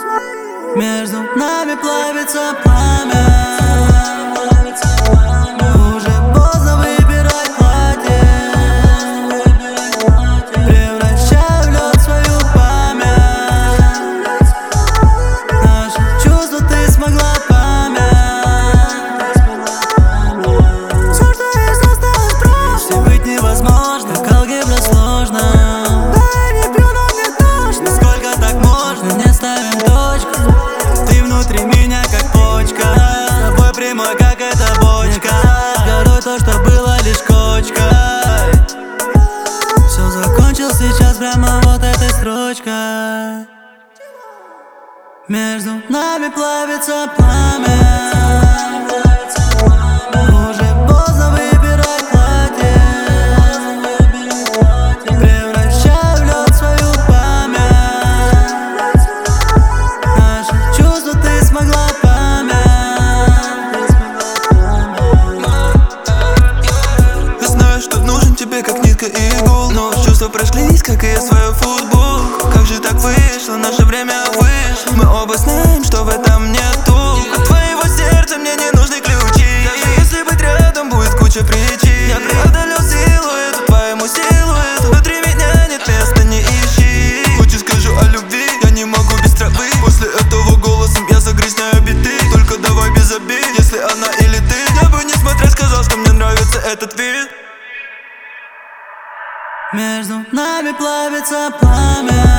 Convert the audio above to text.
Между нами плавится пламя. Уже поздно выбирать платье. Превращаю в лед свою память. Наши чувства ты смогла память. Все, что есть, осталось в прошлом. Если быть невозможно, как алгебра сложно. Да, я не пью, но мне тошно. Сколько так можно, не ставим точку. Ты внутри меня как почка, с тобой прямой, как эта бочка. Горой то, что было лишь кочкой. Все закончил сейчас прямо вот этой строчкой. Между нами плавится пламя. Уже поздно выбирать платье. Превращаю в лед свою память. Наши чувства ты смогла память. Я знаю, что нужен тебе как нитка и иголка, но чувства прошлись, как и я свою футболку. Как же так вышло, наше время вышло. Мы оба знаем, что в этом нету. От твоего сердца мне не нужны ключи. Даже если быть рядом, будет куча причин. Я преодолел силуэт, твоему силуэту. Внутри меня нет места, не ищи. Хочешь, скажу о любви, я не могу без травы. После этого голосом я загрязняю биты. Только давай без обид, если она или ты. Я бы, несмотря, сказал, что мне нравится этот вид. Между нами плавится пламя.